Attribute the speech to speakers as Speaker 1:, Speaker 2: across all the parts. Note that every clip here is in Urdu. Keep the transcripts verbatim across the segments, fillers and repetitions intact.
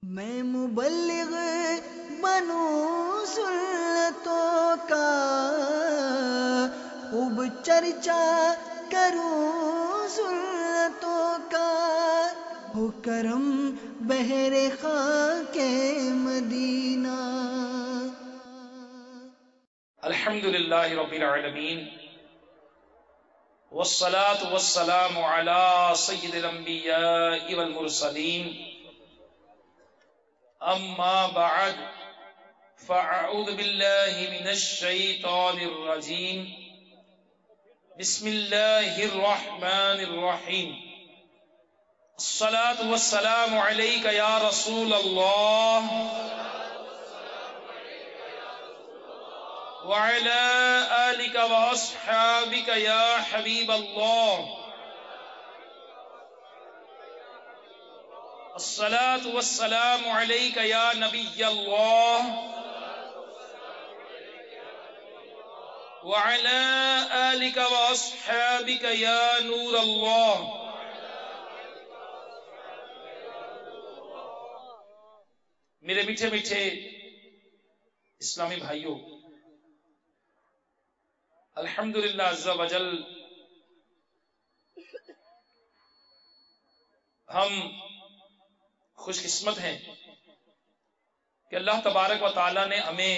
Speaker 1: میں مبلغ بنوں سنتوں کا، خوب چرچا کروں سنتوں کا، ہو کرم بہر خاک مدینہ۔
Speaker 2: الحمدللہ رب العالمین، والصلاة والسلام علی سید الانبیاء والمرسلین، اما بعد فاعوذ باللہ من الشیطان الرجیم، بسم اللہ الرحمن الرحیم۔ الصلاة والسلام علیک یا رسول اللہ وعلى آلك وأصحابك يا حبيب الله، الصلاة والسلام عليك يا نبي الله وعلى آلك وأصحابك يا نور الله۔ میرے میٹھے میٹھے اسلامی بھائیوں، الحمدللہ عز و جل ہم خوش قسمت ہیں کہ اللہ تبارک و تعالی نے ہمیں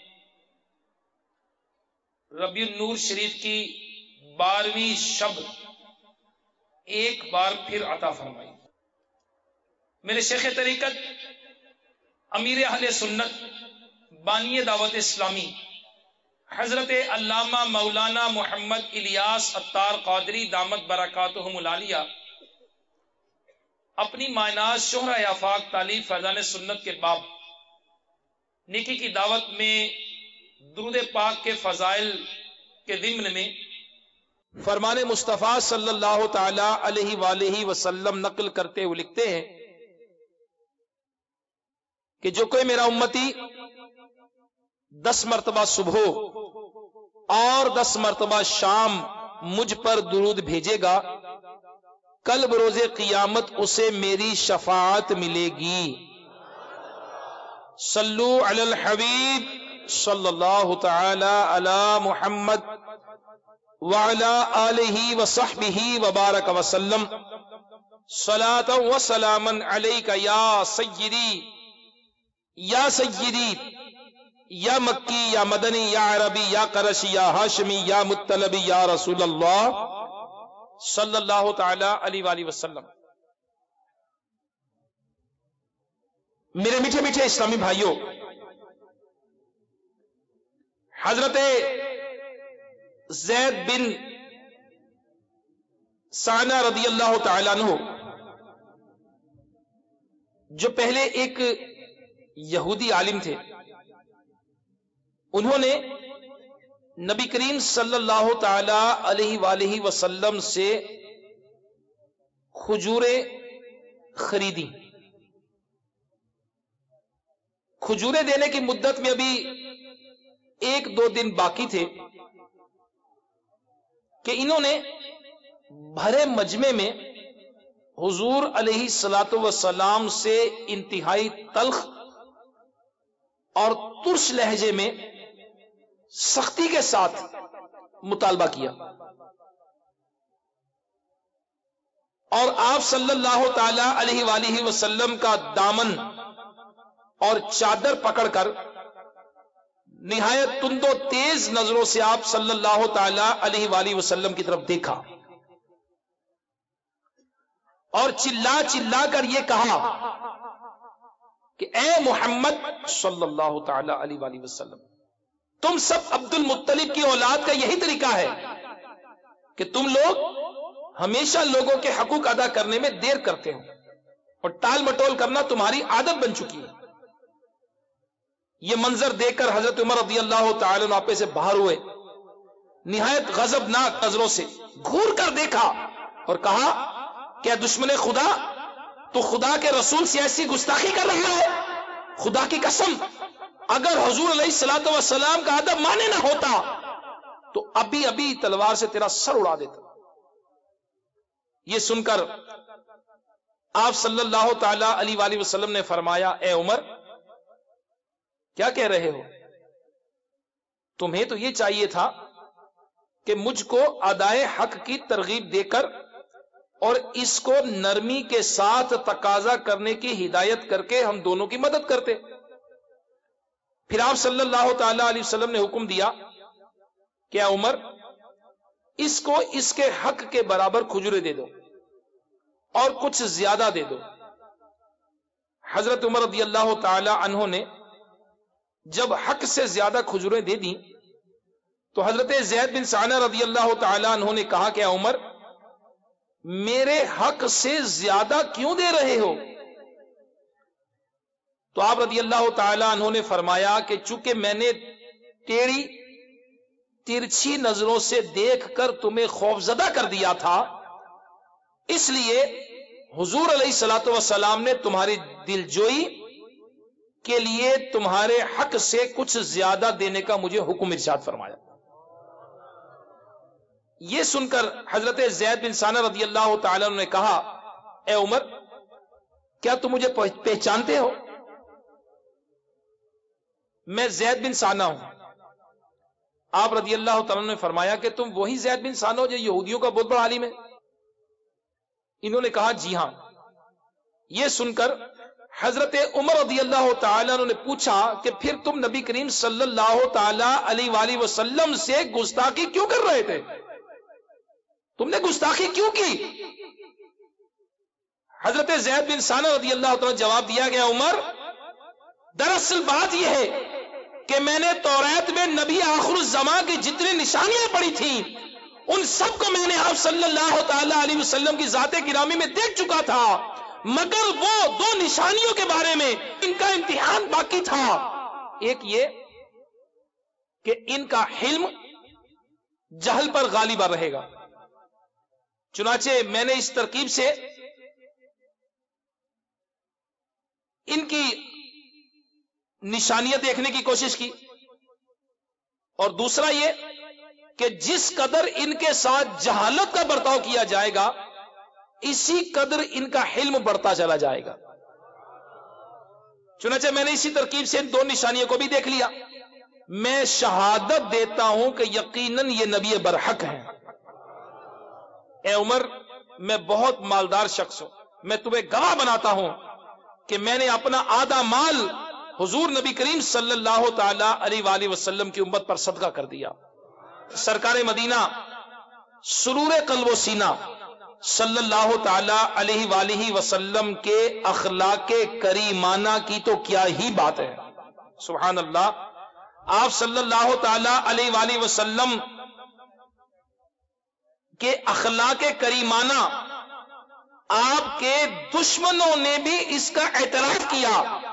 Speaker 2: ربیع النور شریف کی بارہویں شب ایک بار پھر عطا فرمائی۔ میرے شیخ طریقت امیر اہل سنت بانی دعوت اسلامی حضرت علامہ مولانا محمد الیاس عطار قادری دامت برکاتہم العالیہ اپنی مائناز شہرہ آفاق تعلیم فیضان سنت کے باب نیکی کی دعوت میں درود پاک کے فضائل کے ضمن میں فرمان مصطفیٰ صلی اللہ تعالی علیہ وآلہ وسلم نقل کرتے ہوئے لکھتے ہیں کہ جو کوئی میرا امتی دس مرتبہ صبح اور دس مرتبہ شام مجھ پر درود بھیجے گا، کل بروز قیامت اسے میری شفاعت ملے گی۔ صلو علی الحبیب صلی اللہ تعالی علی محمد وعلی آلہ وصحبہ وبارک وسلم، صلاۃ و سلاما علیک یا سیدی یا سیدی یا مکی یا مدنی یا عربی یا قرشی یا ہاشمی یا مطلبی یا رسول اللہ صلی اللہ تعالی علیہ وآلہ وسلم۔ میرے میٹھے میٹھے اسلامی بھائیوں، حضرت زید بن ثانہ رضی اللہ تعالیٰ عنہ جو پہلے ایک یہودی عالم تھے، انہوں نے نبی کریم صلی اللہ تعالی علیہ وآلہ وسلم سے کھجوریں خریدی۔ کھجوریں دینے کی مدت میں ابھی ایک دو دن باقی تھے کہ انہوں نے بھرے مجمع میں حضور علیہ الصلوۃ والسلام سے انتہائی تلخ اور ترش لہجے میں سختی کے ساتھ مطالبہ کیا، اور آپ صلی اللہ تعالی علیہ وآلہ وسلم کا دامن اور چادر پکڑ کر نہایت تند و تیز نظروں سے آپ صلی اللہ تعالی علیہ وآلہ وسلم کی طرف دیکھا اور چلا چلا کر یہ کہا کہ اے محمد صلی اللہ تعالی علیہ وآلہ وسلم، تم سب عبد المطلب کی اولاد کا یہی طریقہ ہے کہ تم لوگ ہمیشہ لوگوں کے حقوق ادا کرنے میں دیر کرتے ہو اور ٹال مٹول کرنا تمہاری عادت بن چکی ہے۔ یہ منظر دیکھ کر حضرت عمر رضی اللہ تعالی عنہ آپے سے باہر ہوئے، نہایت غضبناک نظروں سے گھور کر دیکھا اور کہا کہ دشمن خدا، تو خدا کے رسول سے ایسی گستاخی کر رہا ہے؟ خدا کی قسم، اگر حضور علیہ الصلوۃ والسلام کا ادب مانے نہ ہوتا تو ابھی ابھی تلوار سے تیرا سر اڑا دیتا۔ یہ سن کر آپ صلی اللہ تعالی علیہ وآلہ وسلم نے فرمایا اے عمر کیا کہہ رہے ہو؟ تمہیں تو یہ چاہیے تھا کہ مجھ کو ادائے حق کی ترغیب دے کر اور اس کو نرمی کے ساتھ تقاضا کرنے کی ہدایت کر کے ہم دونوں کی مدد کرتے. پھر آپ صلی اللہ تعالی علیہ وسلم نے حکم دیا کہ اے عمر اس کو اس کے حق کے برابر کھجورے دے دو اور کچھ زیادہ دے دو. حضرت عمر رضی اللہ تعالی عنہ نے جب حق سے زیادہ کھجوریں دے دیں تو حضرت زید بن ثانہ رضی اللہ تعالی عنہ نے کہا کہ اے عمر میرے حق سے زیادہ کیوں دے رہے ہو؟ تو آپ رضی اللہ تعالی عنہ نے فرمایا کہ چونکہ میں نے ٹیڑھی ترچھی نظروں سے دیکھ کر تمہیں خوفزدہ کر دیا تھا، اس لیے حضور علیہ الصلوۃ والسلام نے تمہاری دلجوئی کے لیے تمہارے حق سے کچھ زیادہ دینے کا مجھے حکم ارشاد فرمایا. یہ سن کر حضرت زید بن ثانہ رضی اللہ تعالی عنہ نے کہا اے عمر کیا تم مجھے پہچانتے ہو؟ میں زید بن ثانہ ہوں. آپ رضی اللہ تعالی عنہ نے فرمایا کہ تم وہی زید بن ثانہ ہو جو یہودیوں کا بہت بڑا عالم ہے؟ انہوں نے کہا جی ہاں. یہ سن کر حضرت عمر رضی اللہ تعالی عنہ نے پوچھا کہ پھر تم نبی کریم صلی اللہ تعالی علیہ وآلہ وسلم سے گستاخی کیوں کر رہے تھے؟ تم نے گستاخی کیوں کی؟ حضرت زید بن ثانہ رضی اللہ تعالی جواب دیا گیا عمر دراصل بات یہ ہے کہ میں نے توریت میں نبی آخر الزمان کی جتنی نشانیاں پڑھی تھیں ان سب کو میں نے آپ صلی اللہ تعالی علیہ وسلم کی ذات گرامی میں دیکھ چکا تھا، مگر وہ دو نشانیوں کے بارے میں ان کا امتحان باقی تھا. ایک یہ کہ ان کا حلم جہل پر غالب رہے گا. چنانچہ میں نے اس ترکیب سے ان کی نشانیاں دیکھنے کی کوشش کی، اور دوسرا یہ کہ جس قدر ان کے ساتھ جہالت کا برتاؤ کیا جائے گا اسی قدر ان کا حلم بڑھتا چلا جائے گا. چنانچہ میں نے اسی ترکیب سے ان دو نشانیوں کو بھی دیکھ لیا. میں شہادت دیتا ہوں کہ یقیناً یہ نبی برحق ہیں. اے عمر میں بہت مالدار شخص ہوں، میں تمہیں گواہ بناتا ہوں کہ میں نے اپنا آدھا مال حضور نبی کریم صلی اللہ تعالی علیہ وآلہ وسلم کی امت پر صدقہ کر دیا. سرکار مدینہ سرور قلب و سینہ صلی اللہ تعالی علیہ وآلہ وسلم کے اخلاق کریمانہ کی تو کیا ہی بات ہے. سبحان اللہ. آپ صلی اللہ تعالی علیہ وآلہ وسلم کے اخلاق کریمانہ آپ کے دشمنوں نے بھی اس کا اعتراف کیا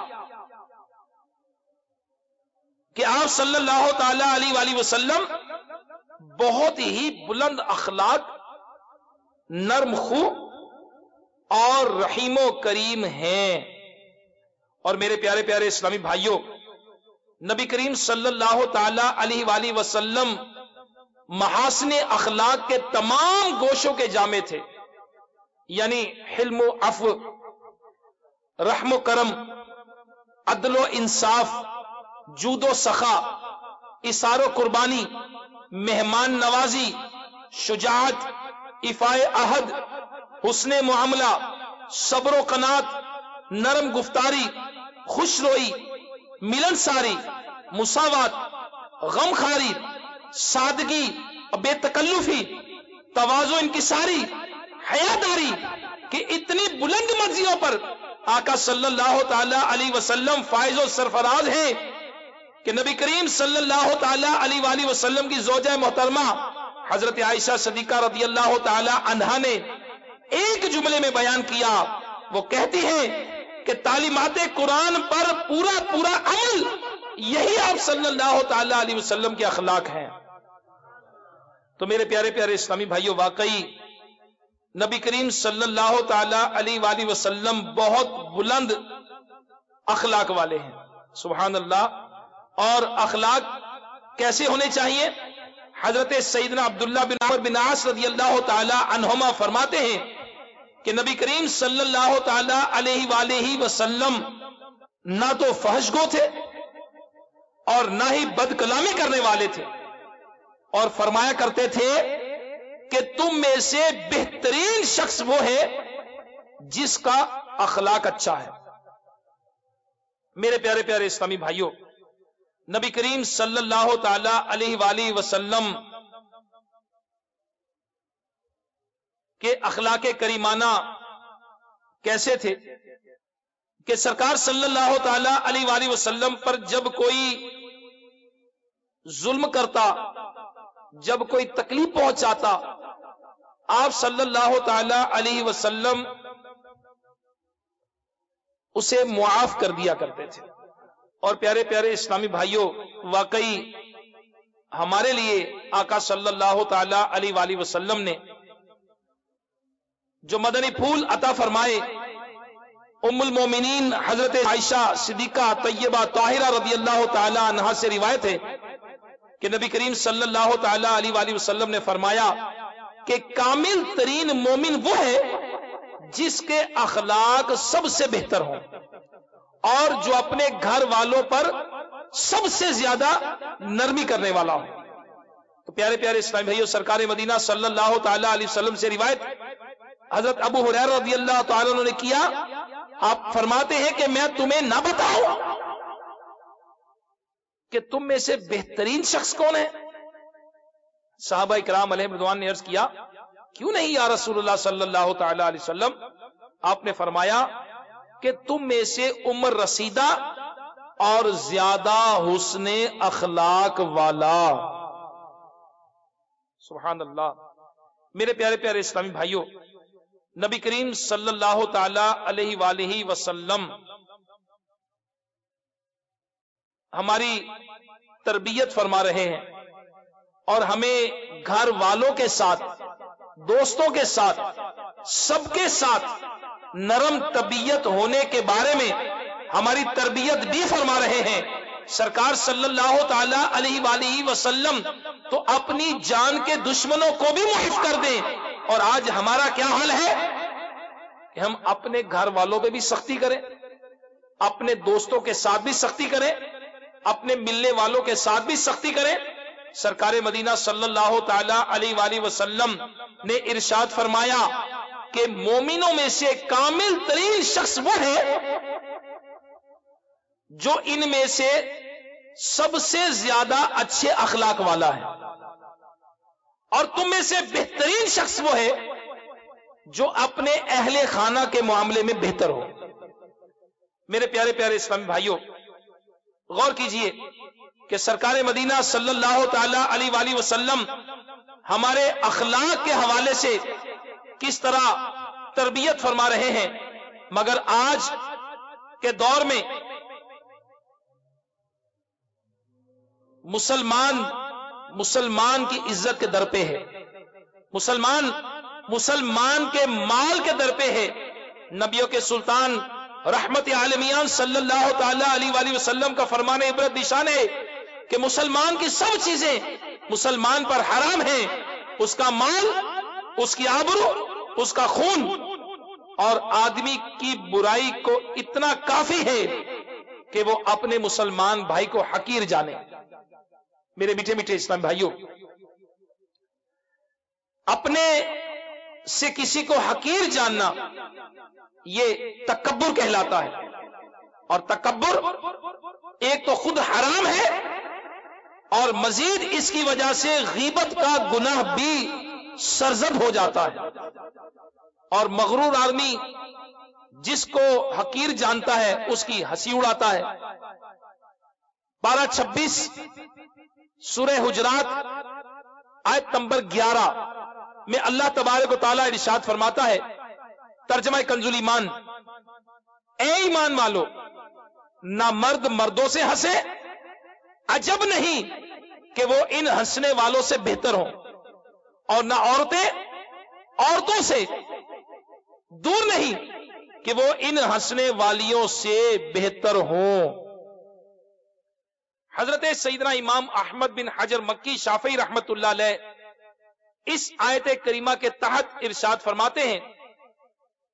Speaker 2: کہ آپ صلی اللہ تعالی علیہ وآلہ وسلم بہت ہی بلند اخلاق، نرم خو اور رحیم و کریم ہیں. اور میرے پیارے پیارے اسلامی بھائیوں، نبی کریم صلی اللہ تعالی علیہ وآلہ وسلم محاسن اخلاق کے تمام گوشوں کے جامع تھے، یعنی حلم و عفو، رحم و کرم، عدل و انصاف، جود و سخا، اثار و قربانی، مہمان نوازی، شجاعت، ایفائے عہد، حسن معاملہ، صبر و قناعت، نرم گفتاری، خوش روئی، ملنساری، مساوات، غم خاری، سادگی، بے تکلفی، تواضع انکساری، حیاداری کہ اتنی بلند مرضیوں پر آقا صلی اللہ تعالی علیہ وسلم فائز و سرفراز ہیں کہ نبی کریم صلی اللہ تعالی علیہ وآلہ وسلم کی زوجہ محترمہ حضرت عائشہ صدیقہ رضی اللہ تعالی عنہا نے ایک جملے میں بیان کیا. وہ کہتی ہیں کہ تعلیمات قرآن پر پورا پورا عمل یہی آپ صلی اللہ تعالی علیہ وسلم کے اخلاق ہیں. تو میرے پیارے پیارے اسلامی بھائیوں، واقعی نبی کریم صلی اللہ تعالی علیہ وآلہ وسلم بہت بلند اخلاق والے ہیں. سبحان اللہ. اور اخلاق کیسے ہونے چاہیے؟ حضرت سیدنا عبداللہ بن عمر بن عاص رضی اللہ تعالی عنہما فرماتے ہیں کہ نبی کریم صلی اللہ تعالی علیہ وآلہ وسلم نہ تو فحش گو تھے اور نہ ہی بد کلامی کرنے والے تھے، اور فرمایا کرتے تھے کہ تم میں سے بہترین شخص وہ ہے جس کا اخلاق اچھا ہے۔ میرے پیارے پیارے اسلامی بھائیوں، نبی کریم صلی اللہ تعالی علیہ وآلہ وسلم کے اخلاق کریمانہ کیسے تھے کہ سرکار صلی اللہ تعالی علیہ وآلہ وسلم پر جب کوئی ظلم کرتا، جب کوئی تکلیف پہنچاتا، آپ صلی اللہ تعالی علیہ وسلم اسے معاف کر دیا کرتے تھے۔ اور پیارے پیارے اسلامی بھائیوں، واقعی ہمارے لیے آقا صلی اللہ تعالی علیہ وآلہ وسلم نے جو مدنی پھول عطا فرمائے، ام المومنین حضرت عائشہ صدیقہ طیبہ طاہرہ رضی اللہ تعالی عنہا سے روایت ہے کہ نبی کریم صلی اللہ تعالی علیہ وآلہ وسلم نے فرمایا کہ کامل ترین مومن وہ ہے جس کے اخلاق سب سے بہتر ہوں اور جو اپنے گھر والوں پر سب سے زیادہ نرمی کرنے والا ہو۔ تو پیارے پیارے اسلامی بھائیو، سرکار مدینہ صلی اللہ تعالی علیہ وسلم سے روایت حضرت ابو ہریرہ رضی اللہ تعالی عنہ نے کیا، آپ فرماتے ہیں کہ میں تمہیں نہ بتاؤں کہ تم میں سے بہترین شخص کون ہے؟ صحابہ کرام علیہ رضوان نے عرض کیا، کیوں نہیں یا رسول اللہ صلی اللہ تعالی علیہ وسلم؟ آپ نے فرمایا کہ تم میں سے عمر رسیدہ اور زیادہ حسن اخلاق والا۔ سبحان اللہ۔ میرے پیارے پیارے اسلامی بھائیوں، نبی کریم صلی اللہ تعالی علیہ وآلہ وسلم ہماری تربیت فرما رہے ہیں اور ہمیں گھر والوں کے ساتھ، دوستوں کے ساتھ، سب کے ساتھ نرم طبیعت ہونے کے بارے میں ہماری تربیت بھی فرما رہے ہیں۔ سرکار صلی اللہ تعالی علیہ وآلہ وسلم تو اپنی جان کے دشمنوں کو بھی معاف کر دیں، اور آج ہمارا کیا حال ہے کہ ہم اپنے گھر والوں پہ بھی سختی کریں، اپنے دوستوں کے ساتھ بھی سختی کریں، اپنے ملنے والوں کے ساتھ بھی سختی کریں۔ سرکار مدینہ صلی اللہ تعالی علیہ وآلہ وسلم نے ارشاد فرمایا کہ مومنوں میں سے کامل ترین شخص وہ ہے جو ان میں سے سب سے زیادہ اچھے اخلاق والا ہے، اور تم میں سے بہترین شخص وہ ہے جو اپنے اہل خانہ کے معاملے میں بہتر ہو۔ میرے پیارے پیارے اسلامی بھائیوں، غور کیجئے کہ سرکار مدینہ صلی اللہ تعالی علیہ وآلہ وسلم ہمارے اخلاق کے حوالے سے کس طرح تربیت فرما رہے ہیں، مگر آج کے دور میں مسلمان مسلمان کی عزت کے در پہ ہے، مسلمان مسلمان کے مال کے در پہ ہے۔ نبیوں کے سلطان رحمت عالمیان صلی اللہ تعالی علیہ وآلہ وسلم کا فرمان عبرت نشان ہے کہ مسلمان کی سب چیزیں مسلمان پر حرام ہیں، اس کا مال، اس کی آبرو، اس کا خون، اور آدمی کی برائی کو اتنا کافی ہے کہ وہ اپنے مسلمان بھائی کو حقیر جانے۔ میرے میٹھے میٹھے اسلام بھائیوں، اپنے سے کسی کو حقیر جاننا یہ تکبر کہلاتا ہے، اور تکبر ایک تو خود حرام ہے، اور مزید اس کی وجہ سے غیبت کا گناہ بھی سرزد ہو جاتا ہے۔ اور مغرور آدمی جس کو حقیر جانتا ہے اس کی ہنسی اڑاتا ہے۔ پارہ چھبیس سورہ حجرات آیت نمبر گیارہ میں اللہ تبارک و تعالیٰ ارشاد فرماتا ہے، ترجمہ کنز ایمان، اے ایمان والو، نہ مرد مردوں سے ہنسے، عجب نہیں کہ وہ ان ہنسنے والوں سے بہتر ہوں، اور نہ عورتیں عورتوں سے دور نہیں کہ وہ ان ہنسنے والیوں سے بہتر ہوں۔ حضرت سیدنا امام احمد بن حجر مکی شافعی رحمت اللہ علیہ اس آیت کریمہ کے تحت ارشاد فرماتے ہیں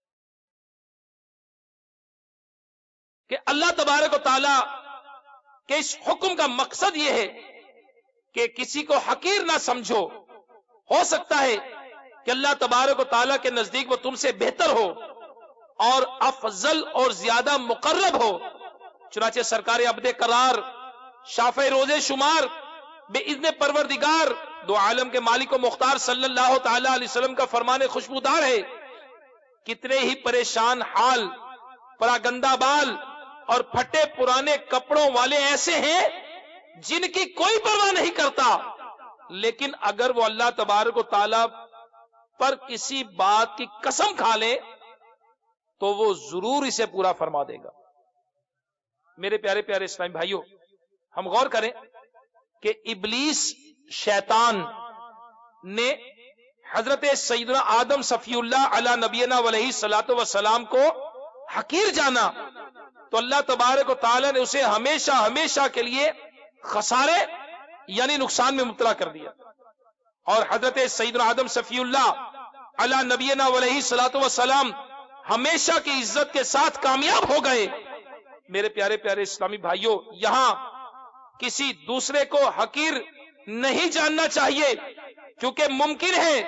Speaker 2: کہ اللہ تبارک و تعالی کے اس حکم کا مقصد یہ ہے کہ کسی کو حقیر نہ سمجھو. ہو سکتا ہے کہ اللہ تبارک و تعالی کے نزدیک وہ تم سے بہتر ہو اور افضل اور زیادہ مقرب ہو. چنانچہ سرکار عبد قرار شافع روزے شمار بے اذن پروردگار دو عالم کے مالک و مختار صلی اللہ تعالی علیہ وسلم کا فرمان خوشبودار ہے. کتنے ہی پریشان حال، پراگندہ بال اور پھٹے پرانے کپڑوں والے ایسے ہیں جن کی کوئی پرواہ نہیں کرتا، لیکن اگر وہ اللہ تبارک و تعالی پر کسی بات کی قسم کھا لے تو وہ ضرور اسے پورا فرما دے گا. میرے پیارے پیارے اسلامی بھائیوں، ہم غور کریں کہ ابلیس شیطان نے حضرت سیدنا آدم صفی اللہ علی نبینا علیہ الصلوۃ والسلام کو حقیر جانا تو اللہ تبارک و تعالی نے اسے ہمیشہ ہمیشہ کے لیے خسارے یعنی نقصان میں مبتلا کر دیا. اور حضرت سیدنا آدم صفی اللہ علی نبینا علیہ الصلوۃ والسلام ہمیشہ کی عزت کے ساتھ کامیاب ہو گئے. میرے پیارے پیارے اسلامی بھائیوں، یہاں کسی دوسرے کو حقیر نہیں جاننا چاہیے، کیونکہ ممکن ہے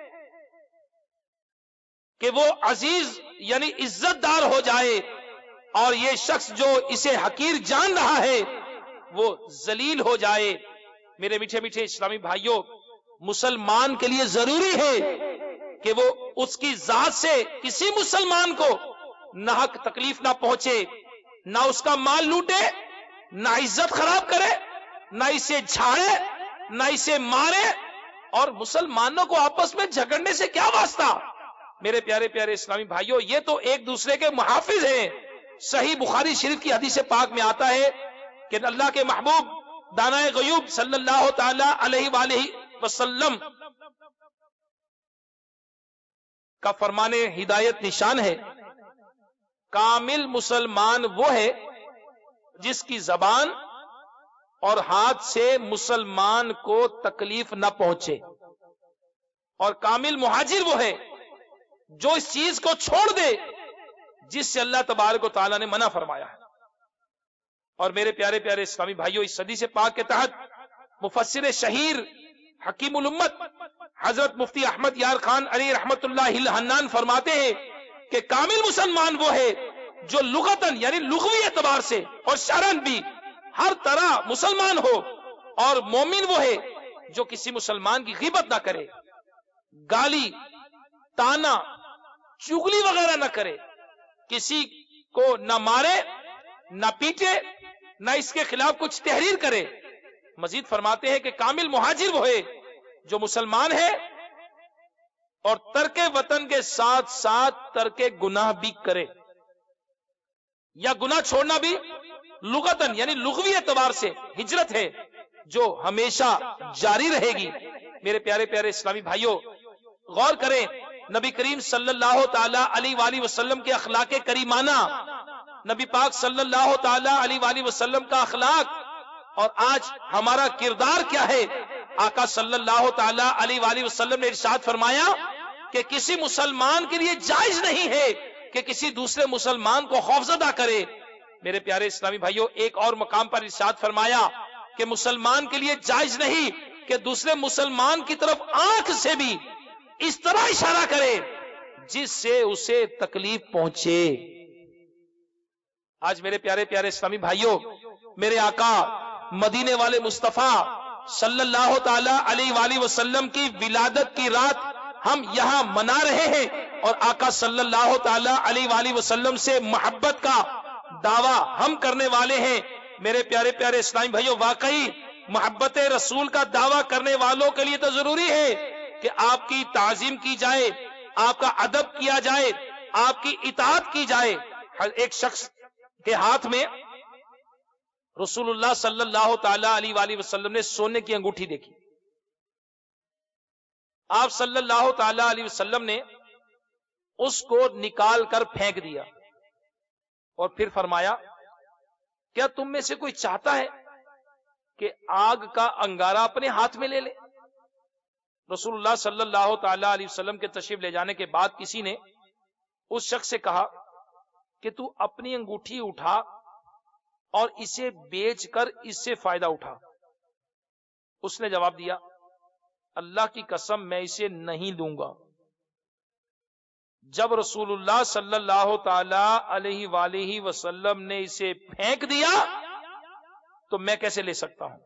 Speaker 2: کہ وہ عزیز یعنی عزت دار ہو جائے اور یہ شخص جو اسے حقیر جان رہا ہے وہ ذلیل ہو جائے. میرے میٹھے میٹھے اسلامی بھائیوں، مسلمان کے لیے ضروری ہے کہ وہ اس کی ذات سے کسی مسلمان کو ناحق تکلیف نہ پہنچے، نہ اس کا مال لوٹے، نہ عزت خراب کرے، نہ اسے جھاڑے، نہ اسے مارے. اور مسلمانوں کو آپس میں جھگڑنے سے کیا واسطہ؟ میرے پیارے پیارے اسلامی بھائیوں، یہ تو ایک دوسرے کے محافظ ہیں. صحیح بخاری شریف کی حدیث پاک میں آتا ہے کہ اللہ کے محبوب دانائے غیوب صلی اللہ تعالی علیہ وآلہ وسلم کا فرمان ہدایت نشان ہے، کامل مسلمان وہ ہے جس کی زبان اور ہاتھ سے مسلمان کو تکلیف نہ پہنچے، اور کامل مہاجر وہ ہے جو اس چیز کو چھوڑ دے جس سے اللہ تبارک و تعالیٰ نے منع فرمایا ہے. اور میرے پیارے پیارے اسلامی بھائیوں، اس حدیث پاک کے تحت مفسر شہیر حکیم الامت حضرت مفتی احمد یار خان علی رحمت اللہ الحنان فرماتے ہیں کہ کامل مسلمان وہ ہے جو لغتاً یعنی لغوی اعتبار سے اور شرعاً بھی ہر طرح مسلمان ہو، اور مومن وہ ہے جو کسی مسلمان کی غیبت نہ کرے، گالی تانا چغلی وغیرہ نہ کرے، کسی کو نہ مارے نہ پیٹے، نہ اس کے خلاف کچھ تحریر کرے. مزید فرماتے ہیں کہ کامل مہاجر وہ ہے جو مسلمان ہے اور ترک وطن کے ساتھ ساتھ ترک گناہ بھی کرے، یا گناہ چھوڑنا بھی لغتاً یعنی لغوی اعتبار سے ہجرت ہے جو ہمیشہ جاری رہے گی. میرے پیارے پیارے اسلامی بھائیوں، غور کریں نبی کریم صلی اللہ تعالی علیہ وآلہ وسلم کے اخلاق کریمانہ، نبی پاک صلی اللہ تعالی علیہ وآلہ وسلم کا اخلاق، اور آج ہمارا کردار کیا ہے. آقا صلی اللہ تعالی علیہ وآلہ وسلم نے ارشاد فرمایا کہ کسی مسلمان کے لیے جائز نہیں ہے کہ کسی دوسرے مسلمان کو خوفزدہ کرے. میرے پیارے اسلامی بھائیوں، ایک اور مقام پر ارشاد فرمایا کہ مسلمان کے لیے جائز نہیں کہ دوسرے مسلمان کی طرف آنکھ سے بھی اس طرح اشارہ کرے جس سے اسے تکلیف پہنچے. آج میرے پیارے پیارے اسلامی بھائیوں، میرے آقا مدینے والے مصطفیٰ صلی اللہ تعالی علیہ وآلہ وسلم کی ولادت کی رات ہم یہاں منا رہے ہیں، اور آقا صلی اللہ تعالی علیہ وآلہ وسلم سے محبت کا دعویٰ ہم کرنے والے ہیں. میرے پیارے پیارے اسلامی بھائیوں، واقعی محبت رسول کا دعویٰ کرنے والوں کے لیے تو ضروری ہے کہ آپ کی تعظیم کی جائے، آپ کا ادب کیا جائے، آپ کی اطاعت کی جائے. ایک شخص کے ہاتھ میں رسول اللہ صلی اللہ تعالی علیہ وآلہ وسلم نے سونے کی انگوٹھی دیکھی. آپ صلی اللہ تعالی علیہ وسلم نے اس کو نکال کر پھینک دیا اور پھر فرمایا، کیا تم میں سے کوئی چاہتا ہے کہ آگ کا انگارہ اپنے ہاتھ میں لے لے؟ رسول اللہ صلی اللہ تعالی علیہ وسلم کے تشریف لے جانے کے بعد کسی نے اس شخص سے کہا کہ تو اپنی انگوٹھی اٹھا اور اسے بیچ کر اس سے فائدہ اٹھا. اس نے جواب دیا اللہ کی قسم میں اسے نہیں لوں گا. جب رسول اللہ صلی اللہ تعالی علیہ وآلہ وسلم نے اسے پھینک دیا تو میں کیسے لے سکتا ہوں؟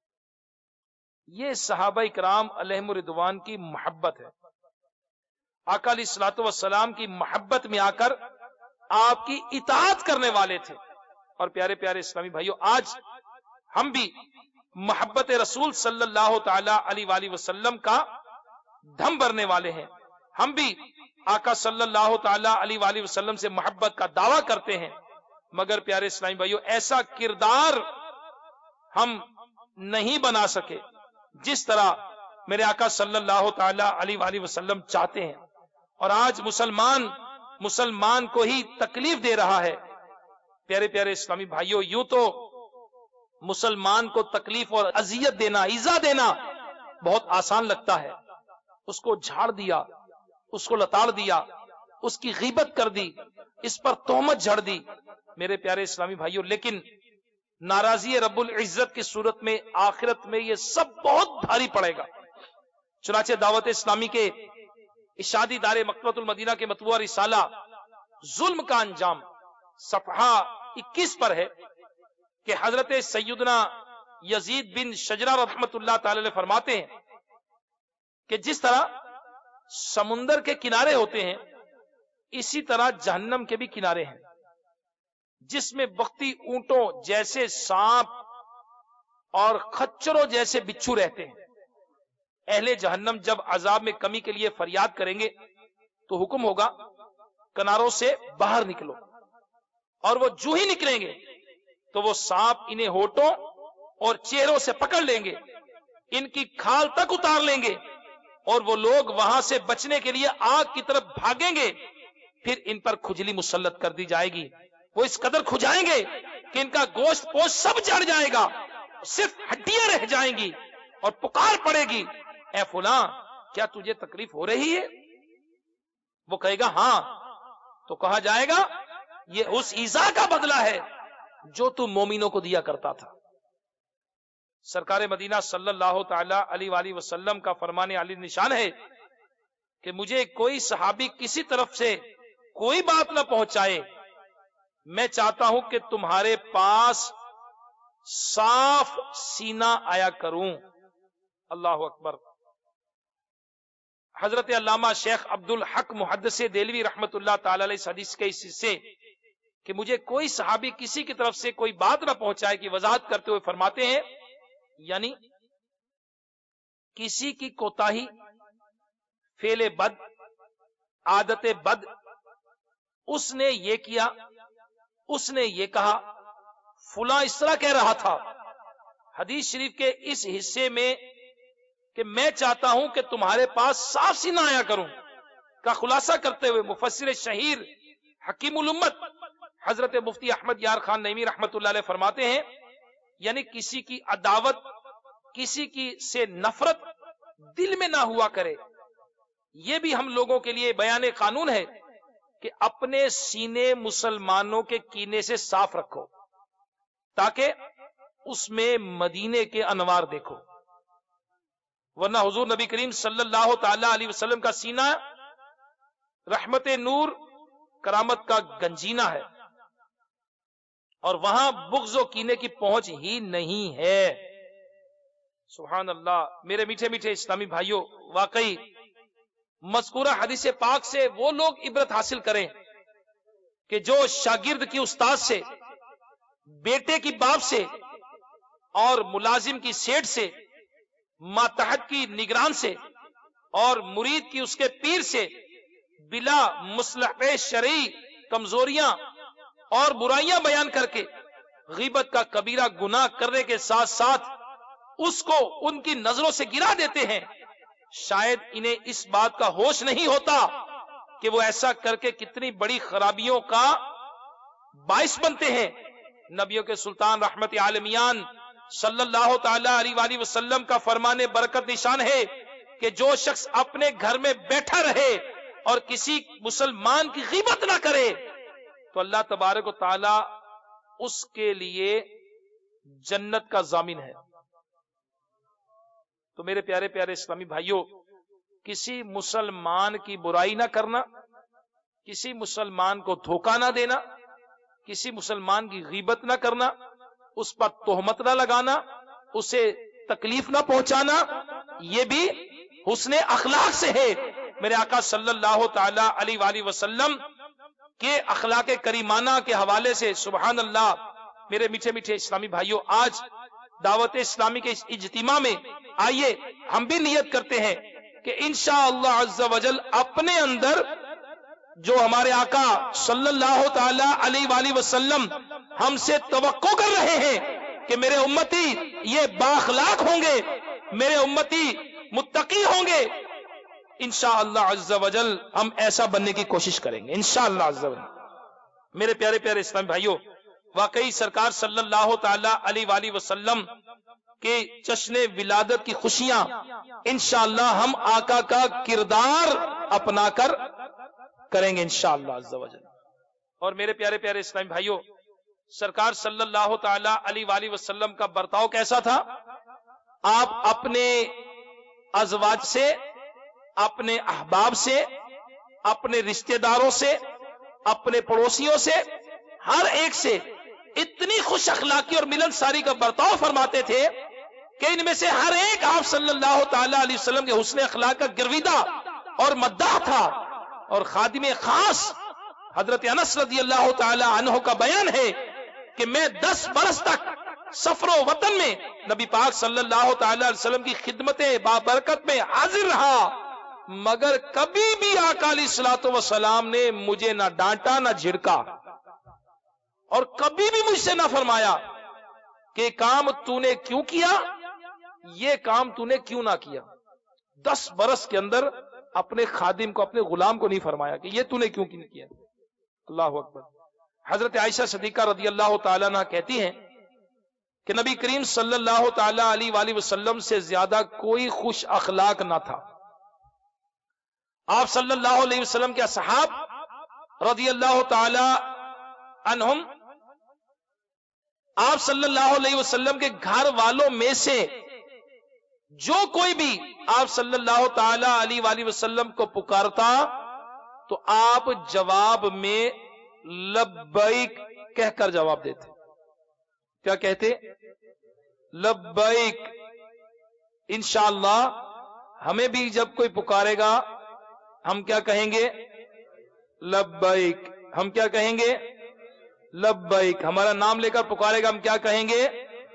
Speaker 2: یہ صحابہ کرام علیہم رضوان کی محبت ہے. آقا علیہ الصلوۃ والسلام کی محبت میں آ کر آپ کی اطاعت کرنے والے تھے. اور پیارے پیارے اسلامی بھائیوں، آج ہم بھی محبت رسول صلی اللہ تعالی علیہ وآلہ وسلم کا دھم بھرنے والے ہیں. ہم بھی آقا صلی اللہ تعالی علیہ وآلہ وسلم سے محبت کا دعویٰ کرتے ہیں، مگر پیارے اسلامی بھائیوں ایسا کردار ہم نہیں بنا سکے جس طرح میرے آقا صلی اللہ تعالی علیہ وآلہ وسلم چاہتے ہیں. اور آج مسلمان مسلمان کو ہی تکلیف دے رہا ہے. پیارے پیارے اسلامی بھائیوں، یوں تو مسلمان کو تکلیف اور اذیت دینا، ایذا دینا بہت آسان لگتا ہے. اس کو جھاڑ دیا، اس کو لتاڑ دیا، اس کی غیبت کر دی، اس پر تہمت جھڑ دی. میرے پیارے اسلامی بھائیوں، لیکن ناراضی رب العزت کی صورت میں آخرت میں یہ سب بہت بھاری پڑے گا. چنانچہ دعوت اسلامی کے اشادی دار مکتبۃ المدینہ کے مطبوعہ رسالہ ظلم کا انجام صفحہ اکیس پر ہے کہ حضرت سیدنا یزید بن شجرہ رحمت اللہ تعالی علیہ فرماتے ہیں کہ جس طرح سمندر کے کنارے ہوتے ہیں اسی طرح جہنم کے بھی کنارے ہیں، جس میں بختی اونٹوں جیسے سانپ اور خچروں جیسے بچھو رہتے ہیں. اہل جہنم جب عذاب میں کمی کے لیے فریاد کریں گے تو حکم ہوگا کناروں سے باہر نکلو، اور وہ جو ہی نکلیں گے تو وہ سانپ انہیں ہونٹوں اور چہروں سے پکڑ لیں گے، ان کی کھال تک اتار لیں گے، اور وہ لوگ وہاں سے بچنے کے لیے آگ کی طرف بھاگیں گے. پھر ان پر کھجلی مسلط کر دی جائے گی، وہ اس قدر کھجائیں گے کہ ان کا گوشت پوشت سب جڑ جائے گا، صرف ہڈیاں رہ جائیں گی، اور پکار پڑے گی اے فلاں کیا تجھے تکلیف ہو رہی ہے؟ وہ کہے گا ہاں، تو کہا جائے گا یہ اس ایذا کا بدلہ ہے جو تو مومنوں کو دیا کرتا تھا. سرکار مدینہ صلی اللہ تعالی علیہ وآلہ وسلم کا فرمان علی نشان ہے کہ مجھے کوئی صحابی کسی طرف سے کوئی بات نہ پہنچائے، میں چاہتا ہوں کہ تمہارے پاس صاف سینہ آیا کروں. اللہ اکبر. حضرت علامہ شیخ عبد الحق محدث دہلوی رحمت اللہ تعالی علیہ اس حدیث کے اس حصے کہ مجھے کوئی صحابی کسی کی طرف سے کوئی بات نہ پہنچائے کی وضاحت کرتے ہوئے فرماتے ہیں، یعنی کسی کی کوتاہی، فعل بد، عادت بد، اس نے یہ کیا، اس نے یہ کہا، فلاں اس طرح کہہ رہا تھا. حدیث شریف کے اس حصے میں کہ میں چاہتا ہوں کہ تمہارے پاس صاف سینہ آیا کروں کا خلاصہ کرتے ہوئے مفسر شہیر حکیم الامت حضرت مفتی احمد یار خان نعیمی رحمت اللہ علیہ فرماتے ہیں، یعنی کسی کی عداوت، کسی کی سے نفرت دل میں نہ ہوا کرے. یہ بھی ہم لوگوں کے لیے بیان قانون ہے کہ اپنے سینے مسلمانوں کے کینے سے صاف رکھو تاکہ اس میں مدینے کے انوار دیکھو، ورنہ حضور نبی کریم صلی اللہ تعالی علیہ وسلم کا سینہ رحمت نور کرامت کا گنجینہ ہے، اور وہاں بغض و کینے کی پہنچ ہی نہیں ہے. سبحان اللہ. میرے میٹھے میٹھے اسلامی بھائیوں، واقعی مذکورہ حدیث پاک سے وہ لوگ عبرت حاصل کریں کہ جو شاگرد کی استاد سے، بیٹے کی باپ سے، اور ملازم کی سیٹ سے، ماتحت کی نگران سے، اور مرید کی اس کے پیر سے بلا مصلحت شرعی کمزوریاں اور برائیاں بیان کر کے غیبت کا کبیرہ گناہ کرنے کے ساتھ ساتھ اس کو ان کی نظروں سے گرا دیتے ہیں. شاید انہیں اس بات کا ہوش نہیں ہوتا کہ وہ ایسا کر کے کتنی بڑی خرابیوں کا باعث بنتے ہیں. نبیوں کے سلطان رحمت عالمیان صلی اللہ تعالی علیہ وآلہ وسلم کا فرمان برکت نشان ہے کہ جو شخص اپنے گھر میں بیٹھا رہے اور کسی مسلمان کی غیبت نہ کرے تو اللہ تبارک و تعالی اس کے لیے جنت کا ضامن ہے. تو میرے پیارے پیارے اسلامی بھائیوں، کسی مسلمان کی برائی نہ کرنا، کسی مسلمان کو دھوکہ نہ دینا، کسی مسلمان کی غیبت نہ کرنا، اس پر تہمت نہ لگانا، اسے تکلیف نہ پہنچانا، یہ بھی حسن اخلاق سے ہے. میرے آقا صلی اللہ تعالی علیہ وآلہ وسلم کے اخلاق کریمانہ کے حوالے سے سبحان اللہ. میرے میٹھے میٹھے اسلامی بھائیوں، آج دعوت اسلامی کے اس اجتماع میں آئیے ہم بھی نیت کرتے ہیں کہ انشاءاللہ عز و جل اپنے اندر جو ہمارے آقا صلی اللہ تعالی علیہ وآلہ وسلم ہم سے توقع کر رہے ہیں کہ میرے امتی یہ بااخلاق ہوں گے، میرے امتی متقی ہوں گے، انشاءاللہ عز و جل ہم ایسا بننے کی کوشش کریں گے انشاءاللہ عز و جل. میرے پیارے پیارے اسلامی بھائیوں، واقعی سرکار صلی اللہ تعالی علیہ وآلہ وسلم کے جشن ولادت کی خوشیاں انشاءاللہ ہم آقا کا کردار اپنا کر کریں گے انشاءاللہ عز و جل. اور میرے پیارے پیارے اسلامی بھائیوں، سرکار صلی اللہ تعالی علیہ وآلہ وسلم کا برتاؤ کیسا تھا؟ آپ اپنے ازواج سے، اپنے احباب سے، اپنے رشتہ داروں سے، اپنے پڑوسیوں سے، ہر ایک سے اتنی خوش اخلاقی اور ملنساری کا برتاؤ فرماتے تھے کہ ان میں سے ہر ایک آپ صلی اللہ تعالی علیہ وسلم کے حسن اخلاق کا گرویدہ اور مداح تھا. اور خادم خاص حضرت انس رضی اللہ تعالی عنہ کا بیان ہے کہ میں دس برس تک سفر و وطن میں نبی پاک صلی اللہ تعالی علیہ وسلم کی خدمت بابرکت میں حاضر رہا، مگر کبھی بھی آقا علیہ الصلوۃ والسلام نے مجھے نہ ڈانٹا نہ جھڑکا، اور کبھی بھی مجھ سے نہ فرمایا کہ کام تو نے کیوں کیا، یہ کام تو نے کیوں نہ کیا. دس برس کے اندر اپنے خادم کو، اپنے غلام کو نہیں فرمایا کہ یہ تو نے کیوں نہیں کیا. اللہ اکبر. حضرت عائشہ صدیقہ رضی اللہ تعالیٰ عنہ کہتی ہیں کہ نبی کریم صلی اللہ تعالی علیہ وآلہ وسلم سے زیادہ کوئی خوش اخلاق نہ تھا. آپ صلی اللہ علیہ وسلم کے اصحاب رضی اللہ تعالی عنہم، آپ صلی اللہ علیہ وسلم کے گھر والوں میں سے جو کوئی بھی آپ صلی اللہ تعالی علیہ وآلہ وسلم کو پکارتا تو آپ جواب میں لبیک کہہ کر جواب دیتے. کیا کہتے؟ لبیک. انشاءاللہ ہمیں بھی جب کوئی پکارے گا ہم کیا کہیں گے؟ لبیک. ہم کیا کہیں گے؟ لبیک. ہمارا نام لے کر پکارے گا ہم کیا کہیں گے؟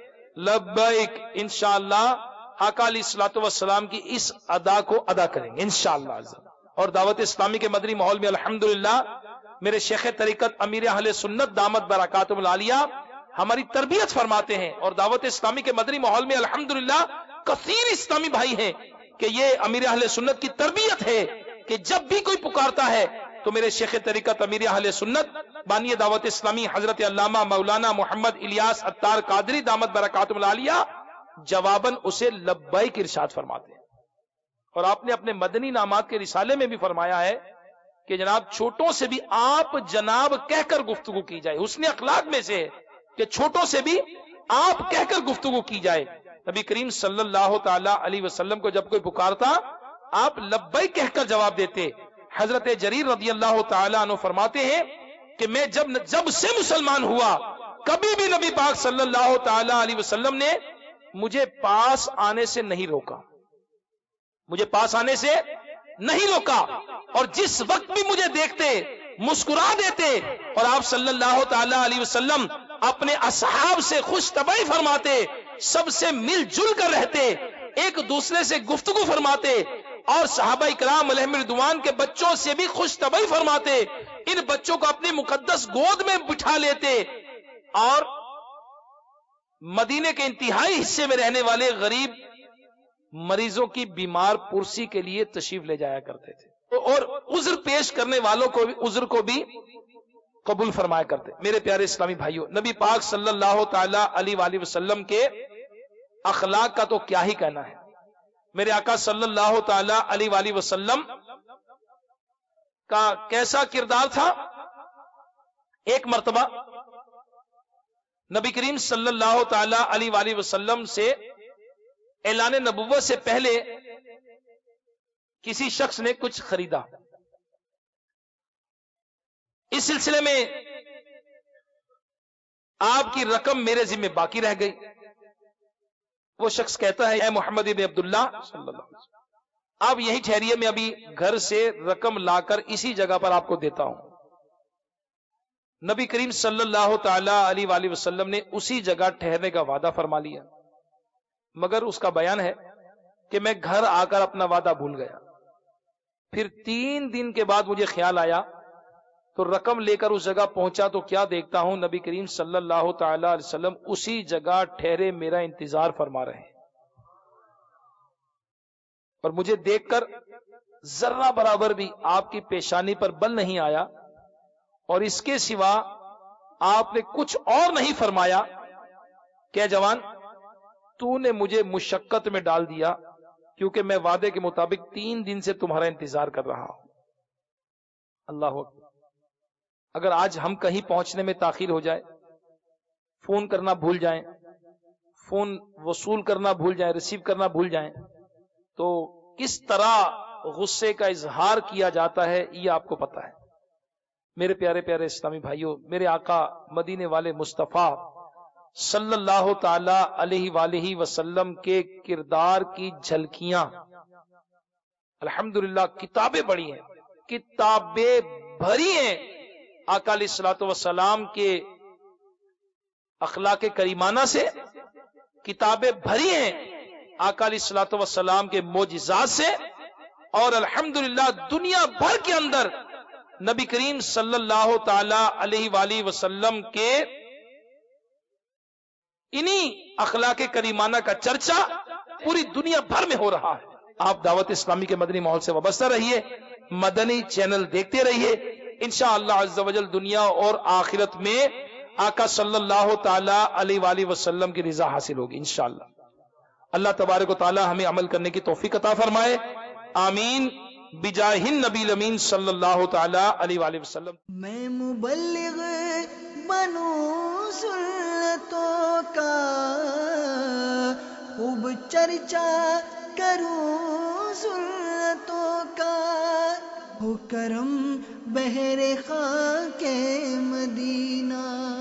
Speaker 2: لبیک. انشاءاللہ آقا علیہ الصلوۃ والسلام کی اس ادا کو ادا کریں گے انشاءاللہ. اور دعوت اسلامی کے مدنی ماحول میں الحمدللہ میرے شیخ طریقت امیر اہل سنت دامت برکاتہم العالیہ ہماری تربیت فرماتے ہیں، اور دعوت اسلامی کے مدنی ماحول میں الحمدللہ کثیر اسلامی بھائی ہیں کہ یہ امیر اہل سنت کی تربیت ہے کہ جب بھی کوئی پکارتا ہے تو میرے شیخ طریقت امیر اہل سنت بانی دعوت اسلامی حضرت علامہ مولانا محمد الیاس عطار قادری دامت برکاتہم العالیہ جواباً اسے لبیک ارشاد فرماتے ہیں. اور آپ نے اپنے مدنی نامات کے رسالے میں بھی فرمایا ہے کہ جناب چھوٹوں سے بھی آپ جناب کہہ کر گفتگو کی جائے. حسن اخلاق میں سے کہ چھوٹوں سے بھی آپ کہہ کر گفتگو کی جائے. نبی کریم صلی اللہ تعالی علیہ وسلم کو جب کوئی پکارتا آپ لبیک کہہ کر جواب دیتے. حضرت جریر رضی اللہ تعالی عنہ فرماتے ہیں کہ میں جب جب سے مسلمان ہوا کبھی بھی نبی پاک صلی اللہ تعالی علیہ وسلم نے مجھے پاس آنے سے نہیں روکا، مجھے پاس آنے سے نہیں روکا، اور جس وقت بھی مجھے دیکھتے مسکرا دیتے، اور آپ صلی اللہ تعالی علیہ وسلم اپنے اصحاب سے خوش طبعی فرماتے، سب سے مل جل کر رہتے، ایک دوسرے سے گفتگو فرماتے، اور صحابہ کرام علیہم رضوان کے بچوں سے بھی خوش طبعی فرماتے، ان بچوں کو اپنی مقدس گود میں بٹھا لیتے، اور مدینے کے انتہائی حصے میں رہنے والے غریب مریضوں کی بیمار پرسی کے لیے تشریف لے جایا کرتے تھے، اور عذر پیش کرنے والوں کو بھی عذر کو بھی قبول فرمایا کرتے. میرے پیارے اسلامی بھائیوں، نبی پاک صلی اللہ تعالی علیہ وآلہ وسلم کے اخلاق کا تو کیا ہی کہنا ہے. میرے آقا صلی اللہ تعالی علیہ وآلہ وسلم کا کیسا کردار تھا؟ ایک مرتبہ نبی کریم صلی اللہ تعالی علیہ وآلہ وسلم سے اعلان نبوت سے پہلے کسی شخص نے کچھ خریدا. اس سلسلے میں آپ کی رقم میرے ذمہ باقی رہ گئی. وہ شخص کہتا ہے اے محمد ابن عبداللہ صلی اللہ علیہ وسلم آپ یہی ٹھہریے, میں ابھی گھر سے رقم لا کر اسی جگہ پر آپ کو دیتا ہوں. نبی کریم صلی اللہ تعالی علیہ وآلہ وسلم نے اسی جگہ ٹھہرنے کا وعدہ فرما لیا, مگر اس کا بیان ہے کہ میں گھر آ کر اپنا وعدہ بھول گیا. پھر تین دن کے بعد مجھے خیال آیا تو رقم لے کر اس جگہ پہنچا تو کیا دیکھتا ہوں نبی کریم صلی اللہ تعالی علیہ وسلم اسی جگہ ٹھہرے میرا انتظار فرما رہے ہیں, اور مجھے دیکھ کر ذرہ برابر بھی آپ کی پیشانی پر بل نہیں آیا, اور اس کے سوا آپ نے کچھ اور نہیں فرمایا کہ جوان تو نے مجھے مشقت میں ڈال دیا, کیونکہ میں وعدے کے مطابق تین دن سے تمہارا انتظار کر رہا ہوں. اللہ اکبر. اگر آج ہم کہیں پہنچنے میں تاخیر ہو جائے, فون کرنا بھول جائیں, فون وصول کرنا بھول جائیں, ریسیو کرنا بھول جائیں, تو کس طرح غصے کا اظہار کیا جاتا ہے یہ آپ کو پتا ہے. میرے پیارے پیارے اسلامی بھائیوں, میرے آقا مدینے والے مصطفیٰ صلی اللہ تعالی علیہ وآلہ وسلم کے کردار کی جھلکیاں الحمدللہ کتابیں بڑی ہیں, کتابیں بھری ہیں آقا علیہ الصلوۃ والسلام کے اخلاق کریمانہ سے, کتابیں بھری ہیں آقا علیہ الصلوۃ والسلام کے معجزات سے, اور الحمدللہ دنیا بھر کے اندر نبی کریم صلی اللہ تعالی علیہ وآلہ وسلم کے انہی اخلاق کریمانہ کا چرچا پوری دنیا بھر میں ہو رہا ہے. آپ دعوت اسلامی کے مدنی ماحول سے وابستہ رہیے, مدنی چینل دیکھتے رہیے, انشاءاللہ عز و جل دنیا اور آخرت میں آقا صلی اللہ تعالی علیہ وآلہ وسلم کی رضا حاصل ہوگی انشاءاللہ. اللہ تبارک و تعالی ہمیں عمل کرنے کی توفیق عطا فرمائے, آمین بجاہ النبی الامین صلی اللہ تعالی علیہ وآلہ وسلم.
Speaker 1: میں مبلغ بنوں سنتوں کا خوب چرچا کروں سنتوں کا, ہو کرم بہر خاک مدینہ.